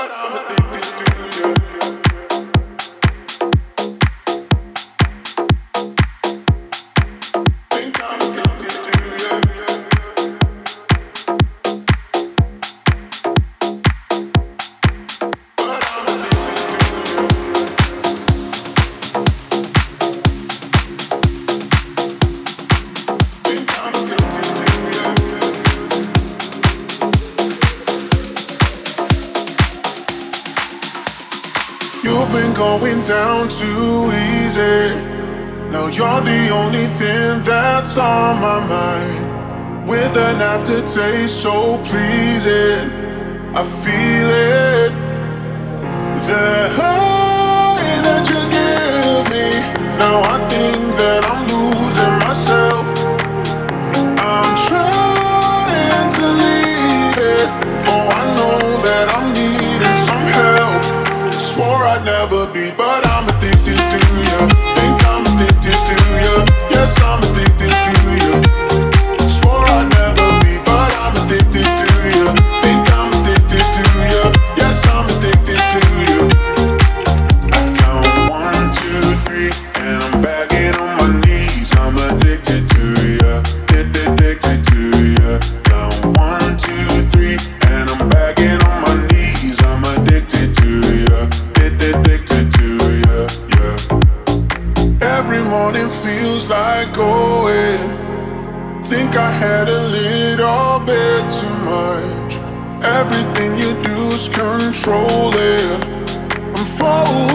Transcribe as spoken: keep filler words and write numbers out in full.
You've been going down too easy. Now you're the only thing that's on my mind. With an aftertaste so pleasing, I feel it. The high that you give me. Now I think that I'm losing myself. I'm trying to leave it. Oh, I know that I'm needing some help. Swore I'd never be, but I'm addicted to you. Think I'm addicted to you. Yes, I'm addicted to you. Swore I'd never be, but I'm addicted to you. Think I'm addicted to you. Yes, I'm addicted to you. I count one, two, three, and I'm begging on my knees. I'm addicted to you. Addicted to you. Count one, two, three, and I'm begging on my knees. I'm addicted to you. Addicted to you, yeah. Every morning feels like going. Think I had a little bit too much. Everything you do's controlling. I'm falling.